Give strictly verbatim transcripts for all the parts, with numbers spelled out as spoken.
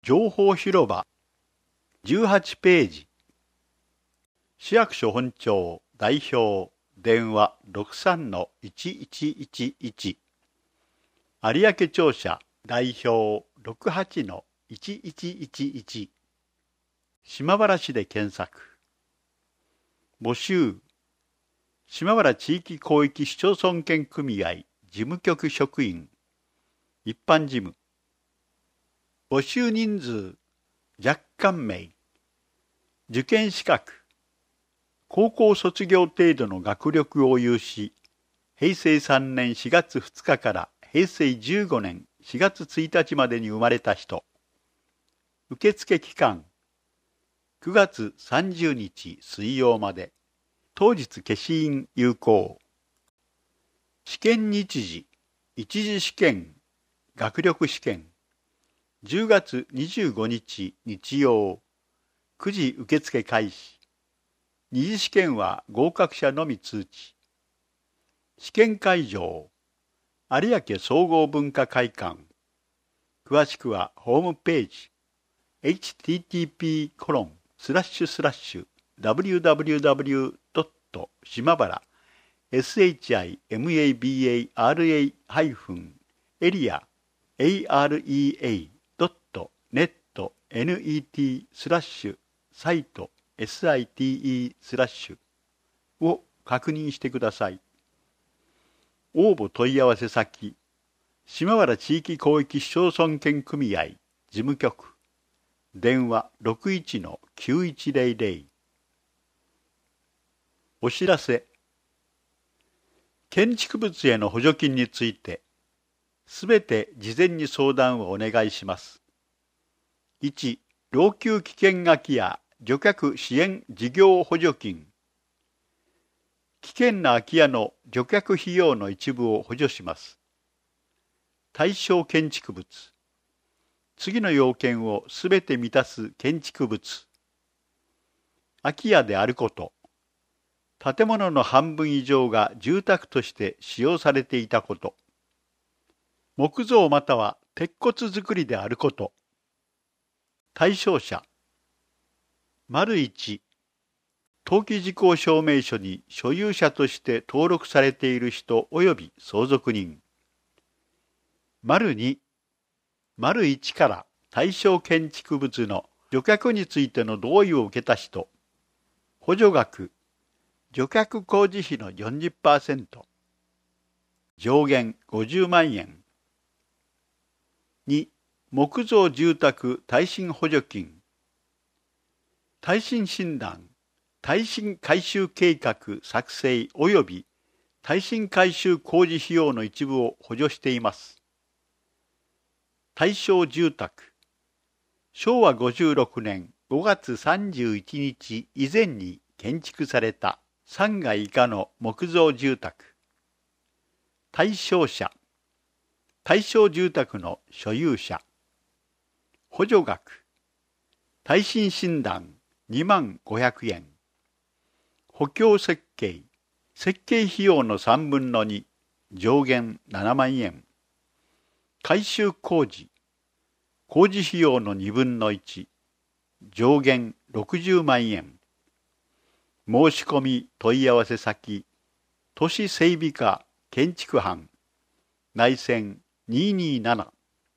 情報広場じゅうはちページ。市役所本庁代表電話 ろくさんのいちいちいちいち 有明庁舎代表 ろくはちのいちいちいちいち 島原市で検索。募集島原地域広域市町村圏組合事務局職員一般事務。募集人数若干名。受験資格高校卒業程度の学力を有し、へいせいさんねんしがつふつかからへいせいじゅうごねんしがつついたちまでに生まれた人。受付期間くがつさんじゅうにち水曜まで。当日消印有効。試験日時一次試験学力試験じゅうがつにじゅうごにち日曜くじ受付開始。二次試験は合格者のみ通知。試験会場有明総合文化会館。詳しくはホームページ エイチティーティーピーコロンスラッシュスラッシュダブリューダブリューダブリュードット島原 エスエイチアイエムエービーエーアールエー ハイフンエリア エーアールイーエードットネット ネット スラッシュサイト サイト スラッシュを確認してください。応募問い合わせ先島原地域広域市町村圏組合事務局電話 ろくいちのきゅういちゼロゼロ。お知らせ。建築物への補助金についてすべて事前に相談をお願いします。いち. 老朽危険空き家除却支援事業補助金。危険な空き家の除却費用の一部を補助します。対象建築物。次の要件をすべて満たす建築物。空き家であること。建物の半分以上が住宅として使用されていたこと。木造または鉄骨造りであること。対象者。丸いち、登記事項証明書に所有者として登録されている人及び相続人。丸に、丸いちから対象建築物の除却についての同意を受けた人。補助額、除却工事費の よんじゅっパーセント。上限ごじゅうまんえん。に、木造住宅耐震補助金。耐震診断、耐震改修計画作成及び耐震改修工事費用の一部を補助しています。対象住宅、しょうわごじゅうろくねんごがつさんじゅういちにち以前に建築されたさんがい以下の木造住宅。対象者、対象住宅の所有者。補助額、耐震診断にまんごひゃくえん。補強設計、設計費用のさんぶんのに、上限ななまんえん。改修工事、工事費用のにぶんのいち、上限ろくじゅうまんえん。申し込み問い合わせ先、都市整備課建築班、内線にーにーなな。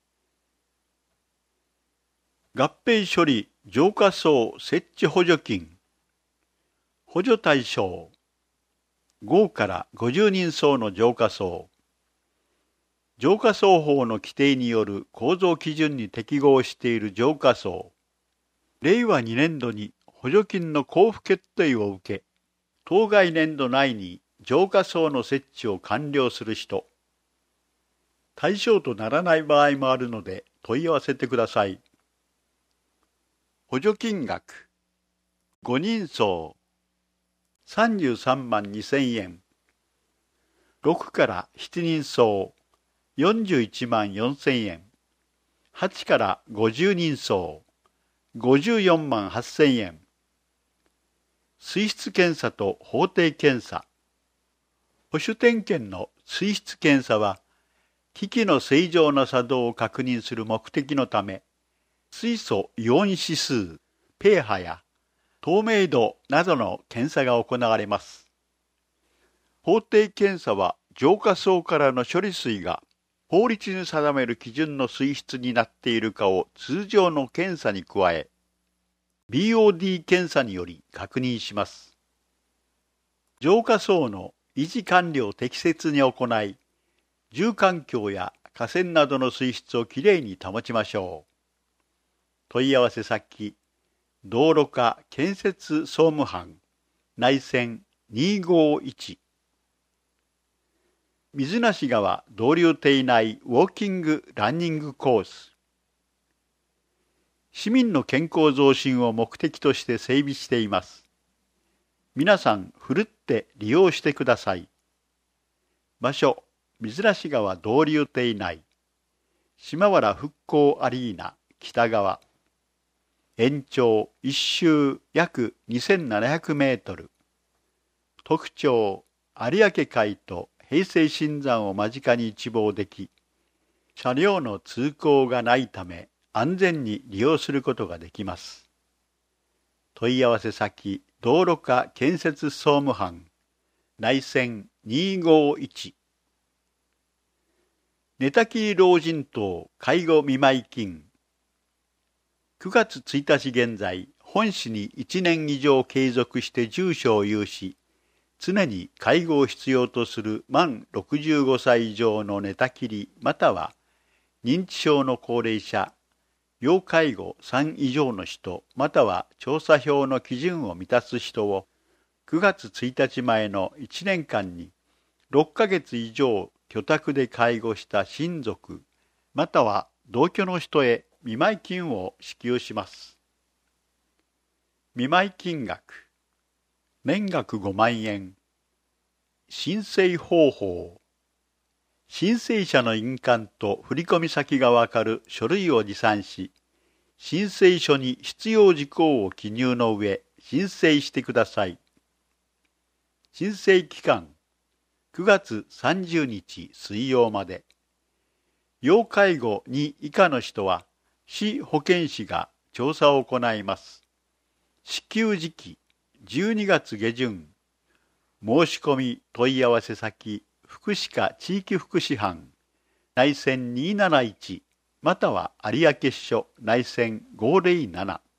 合併処理浄化槽設置補助金。補助対象ごからごじゅうにん層の浄化槽。浄化槽法の規定による構造基準に適合している浄化槽。れいわにねんどに補助金の交付決定を受け、当該年度内に浄化槽の設置を完了する人。対象とならない場合もあるので問い合わせてください。補助金額ごにん層さんじゅうさんまんにせんえん。ろくからしちにん層よんじゅういちまんよんせんえん。はちからごじゅうにん層ごじゅうよんまんはっせんえん。水質検査と法定検査。保守点検の水質検査は機器の正常な作動を確認する目的のため、 水素イオン指数、ペーハや透明度などの検査が行われます。法定検査は浄化槽からの処理水が法律に定める基準の水質になっているかを通常の検査に加え、ビーオーディー 検査により確認します。浄化槽の維持管理を適切に行い、住環境や河川などの水質をきれいに保ちましょう。問い合わせ先、道路課建設総務班、内線にーごーいち。水無川道流堤内ウォーキングランニングコース。市民の健康増進を目的として整備しています。皆さん、ふるって利用してください。場所、水無川道流堤内、島原復興アリーナ北側。延長一周約にせんななひゃくメートル。特徴、有明海と平成新山を間近に一望でき、車両の通行がないため安全に利用することができます。問い合わせ先、道路課建設総務班、内線にーごーいち。寝たきり老人等介護見舞金。くがつついたち現在、本市にいちねん以上継続して住所を有し、常に介護を必要とする満ろくじゅうごさい以上の寝たきりまたは認知症の高齢者、要介護さん以上の人または調査票の基準を満たす人をくがつついたちまえのいちねんかんにろっかげつ以上居宅で介護した親族または同居の人へ見舞金を支給します。見舞金額、年額ごまんえん。申請方法、申請者の印鑑と振込先がわかる書類を持参し、申請書に必要事項を記入の上、申請してください。申請期間、くがつさんじゅうにち水曜まで。要介護に以下の人は、市保健師が調査を行います。支給時期、じゅうにがつげじゅん。申し込み問い合わせ先、福祉課地域福祉班、内線にーなないち、または有明支所内線ごーぜろなな。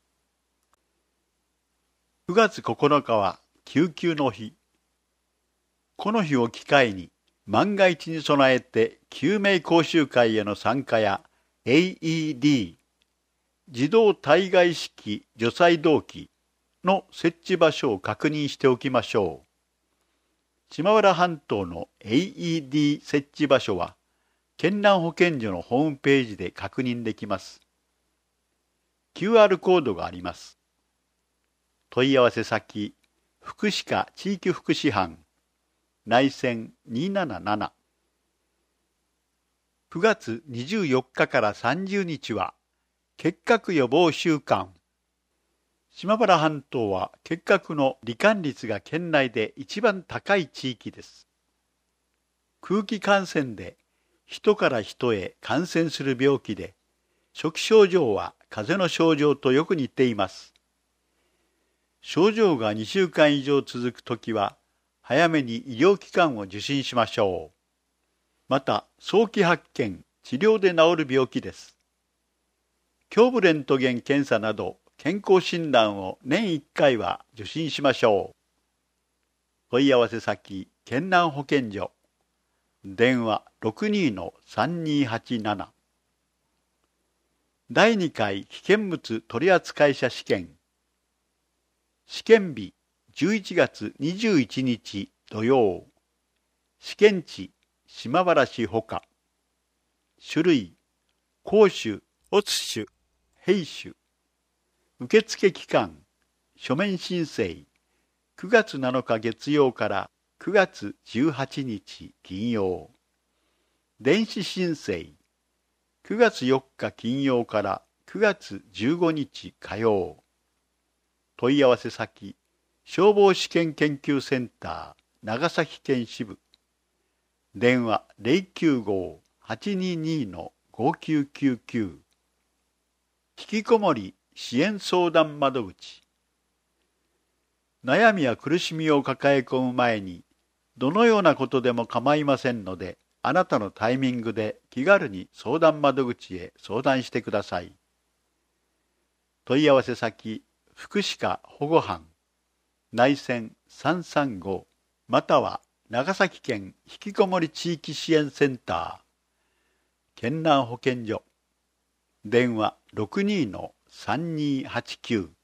くがつここのかは救急の日。この日を機会に、万が一に備えて救命講習会への参加や エーイーディー、自動体外式除細動器の設置場所を確認しておきましょう。島原半島の エーイーディー 設置場所は、県南保健所のホームページで確認できます。キューアール コードがあります。問い合わせ先、福祉課地域福祉班、内線にーなななな。くがつにじゅうよっかからさんじゅうにちは、結核予防週間。島原半島は結核の罹患率が県内で一番高い地域です。空気感染で人から人へ感染する病気で、初期症状は風邪の症状とよく似ています。症状がにしゅうかん以上続くときは、早めに医療機関を受診しましょう。また、早期発見、治療で治る病気です。胸部レントゲン検査など、健康診断を年いっかいは受診しましょう。問い合わせ先、県南保健所。電話 ろくにー さんにーはちなな。だいにかい危険物取扱者試験。試験日じゅういちがつにじゅういちにち土曜。試験地島原市ほか。種類公種、乙種、兵種。受付期間、書面申請、くがつなのか月曜からくがつじゅうはちにち金曜。電子申請、くがつよっか金曜からくがつじゅうごにち火曜。問い合わせ先、消防試験研究センター、長崎県支部。電話 ゼロきゅうご はちにーにー ごきゅうきゅうきゅう。 ひきこもり支援相談窓口。悩みや苦しみを抱え込む前に、どのようなことでも構いませんので、あなたのタイミングで気軽に相談窓口へ相談してください。問い合わせ先、福祉課保護班、内線さんさんご、または長崎県ひきこもり地域支援センター、県南保健所、電話 ろくにーのさんにーはちきゅう